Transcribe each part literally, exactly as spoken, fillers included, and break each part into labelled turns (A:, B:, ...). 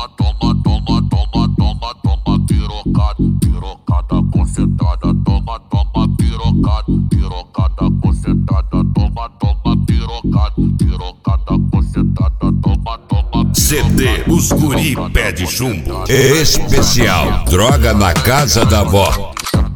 A: toma, toma, toma, toma, toma, toma, pirocada, pirocada concentrada, toma, toma, pirocada, pirocada concentrada, toma, toma, pirocada, pirocada concentrada, toma, toma.
B: C D Os Guri Pede Chumbo especial Droga na Casa da Vó.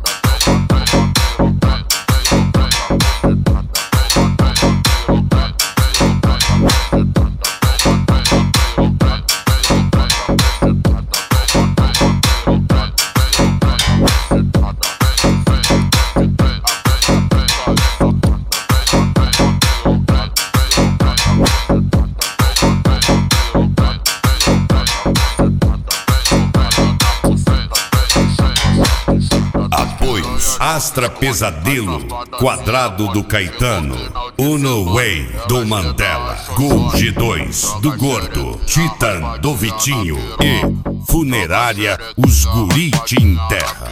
B: Astra Pesadelo, Quadrado do Caetano, Uno Way do Mandela, Gol G dois do Gordo, Titan do Vitinho e Funerária Os Guri Te Enterra.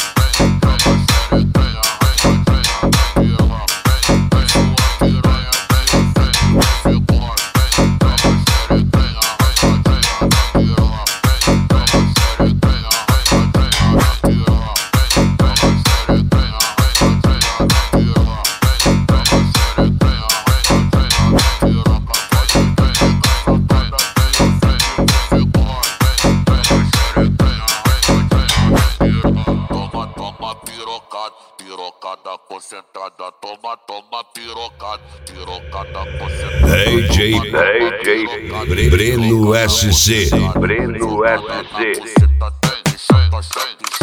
B: Pirocada concentrada, toma, toma, pirocada, pirocada concentrada. D J, D J Breno S C,
C: Breno S C.